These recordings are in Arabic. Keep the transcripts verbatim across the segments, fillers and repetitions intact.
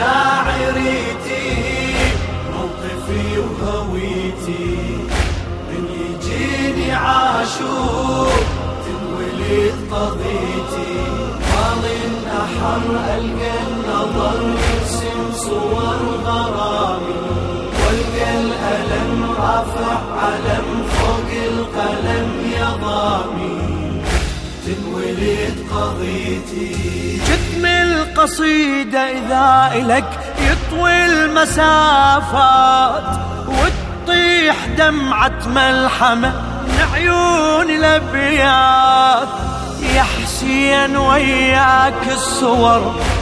شاعريتي موقفي وهويتي، من يجيني عاشور تنولد قضيتي، طال النحر ألقى النظر يرسم صور غرامي، والقى الألم رافع علم فوق القلم يا ضامي، تنولد قضيتي. جتم القصيدة إذا إلك يطوي المسافات، وتطيح دمعة ملحمة من عيون الأبيات، يا حسين وياك الصور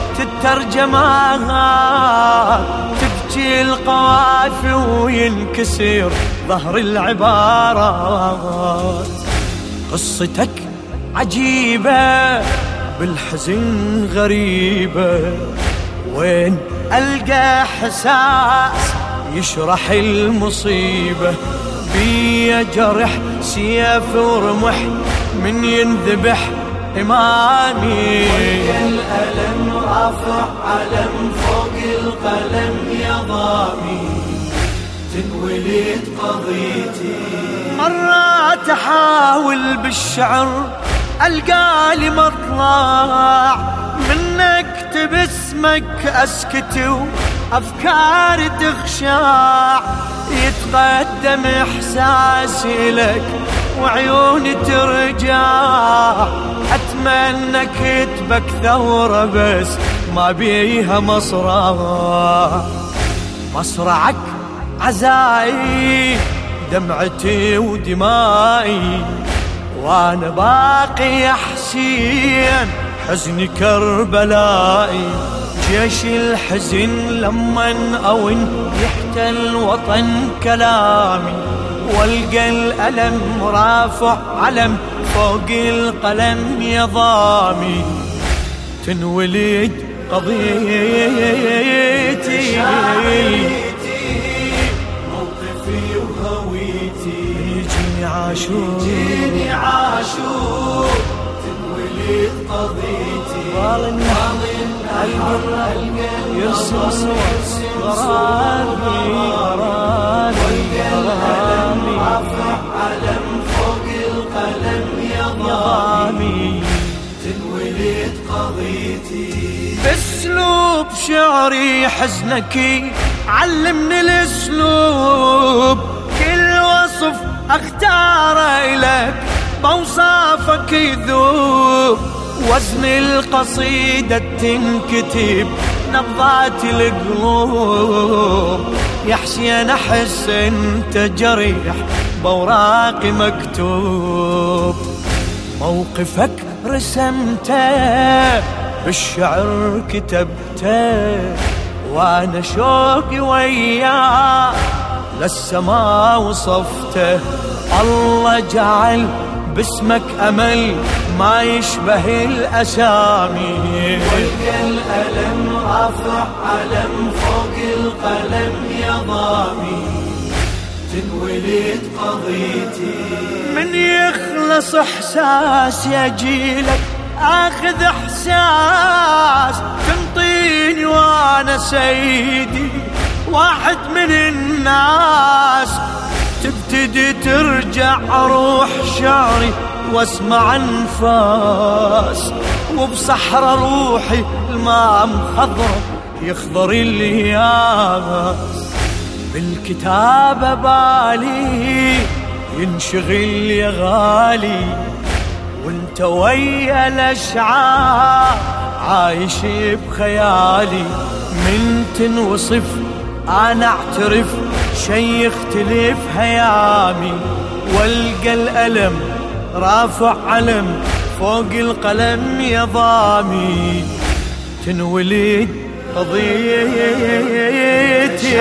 تترجمات، تبكي القوافي وينكسر ظهر العبارات. قصتك عجيبة بالحزن غريبة، وين ألقى حساس يشرح المصيبة، بي جرح سيف ورمح من ينذبح إمامي، الألم رافع علم فوق القلم يا ضامي، تنولد قضيتي. مرات أحاول بالشعر ألقى لي مطلع، من أكتب اسمك أسكت وأفكاري تخشع، يتقدم إحساسي لك وعيوني ترجع، أتمنى كتبك ثورة بس ما بيها مصرع، مصرعك عزائي دمعتي ودمائي، وانا باقي يا حسين حزن كربلائي، جيش الحزن لمن أون يحتل وطن كلامي، والقى الألم رافع علم فوق القلم يا ضامي، تنولد قضيتي. موقفي وهويتي يجيني عاشور يجيني عاشور تنولد قضيتي، طال النحر يرسم صور غرامي غرامي غرامي، رافع علم فوق القلم يا ضامي، تنولد قضيتي. باسلوب شعري حزنك علمني الاسلوب، كل وصف اختاره الك بوصافك يذوب، وزن القصيدة تنكتب نبضات القلوب، يا حسين احس انت جريح بوراقي مكتوب، موقفك رسمته بالشعر كتبته، وانا شوقي وياك للسما وصفته، الله جعل باسمك أمل ما يشبه الأسامي، والقى الألم رافع علم فوق القلم يا ضامي، تنولد قضيتي. من يخلص إحساس يجيلك آخذ إحساس، تنطيني وأنا سيدي واحد من الناس، تبتدي ترجع روح شعري واسمع انفاس، وبصحراء روحي الماء مخضر يخضر الياس، بالكتابة بالي ينشغل يا غالي، وانت ويا الاشعار عايش بخيالي، من تنوصف انا اعترف شي يختلف هيامي، والقى الألم رافع علم فوق القلم يا ضامي، تنولد قضيتي.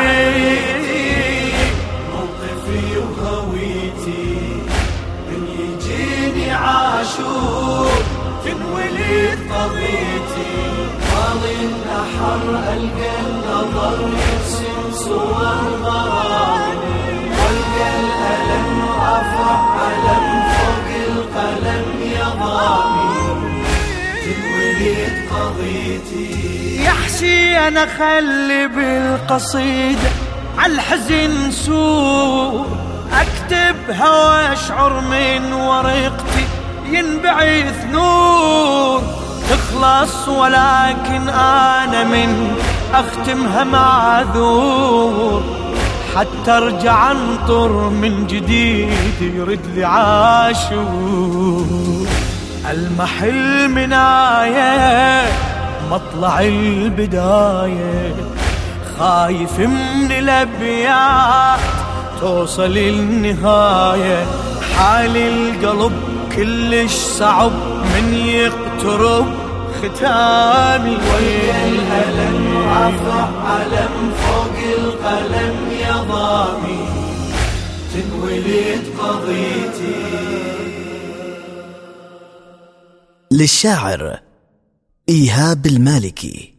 موقفي وهويتي من يجيني عاشور تنولد قضيتي، طال النحر ألقى النظر يرسم صور غرامي، والقى الألم رافع علم فوق القلم يا ضامي، تنولد قضيتي. قضيتي. يحشي أنا خلي بالقصيدة عالحزن سور، أكتبها وأشعر من ورقتي ينبعث نور. تخلص ولكن أنا من أختمها معذور، حتى أرجع أنطر من جديد يرد لي عاشور. المحل مناية مطلع البداية، خايف من الأبيات توصل النهاية. حال القلب كلش صعب من يقترب ختامي، ويا الألم رفع علم فوق القلم يا ضامي، تنولد قضيتي. للشاعر إيهاب المالكي.